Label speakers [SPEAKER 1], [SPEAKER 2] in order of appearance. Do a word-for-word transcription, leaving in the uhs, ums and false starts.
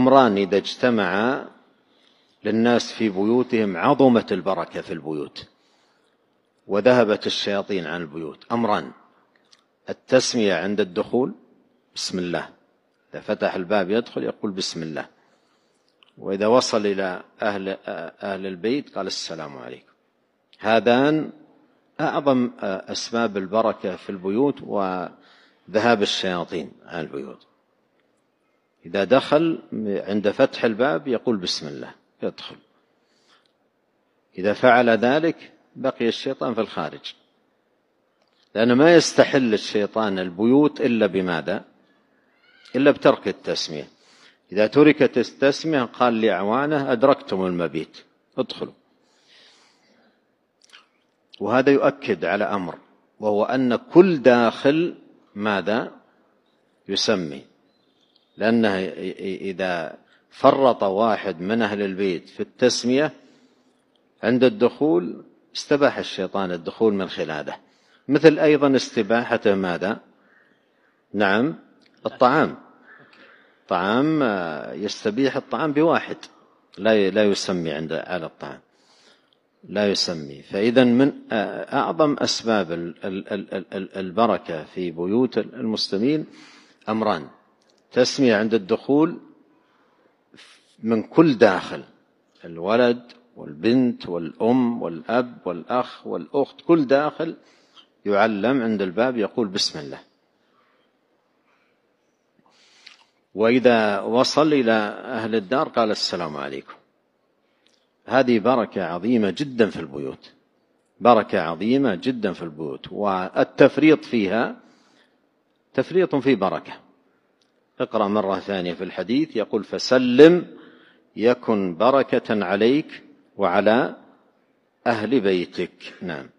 [SPEAKER 1] أمران إذا اجتمعا للناس في بيوتهم عظمت البركة في البيوت وذهبت الشياطين عن البيوت. أمران: التسمية عند الدخول بسم الله، إذا فتح الباب يدخل يقول بسم الله، وإذا وصل إلى أهل, أهل البيت قال السلام عليكم. هذان أعظم أسباب البركة في البيوت وذهاب الشياطين عن البيوت. إذا دخل عند فتح الباب يقول بسم الله يدخل، إذا فعل ذلك بقي الشيطان في الخارج، لأنه ما يستحل الشيطان البيوت إلا بماذا؟ إلا بترك التسمية. إذا تركت التسمية قال لأعوانه أدركتم المبيت ادخلوا. وهذا يؤكد على أمر، وهو أن كل داخل ماذا؟ يسمي، لأنه إذا فرط واحد من أهل البيت في التسمية عند الدخول استباح الشيطان الدخول من خلاله، مثل أيضا استباحته ماذا؟ نعم الطعام. طعام يستبيح الطعام بواحد لا لا يسمي عند على الطعام لا يسمي. فإذا من أعظم أسباب البركة في بيوت المسلمين أمران: تسمية عند الدخول من كل داخل، الولد والبنت والأم والأب والأخ والأخت، كل داخل يعلم عند الباب يقول بسم الله. وإذا وصل إلى أهل الدار قال السلام عليكم. هذه بركة عظيمة جدا في البيوت، بركة عظيمة جدا في البيوت، والتفريط فيها تفريط في بركة. اقرأ مرة ثانية في الحديث يقول فسلم يكن بركة عليك وعلى أهل بيتك. نعم.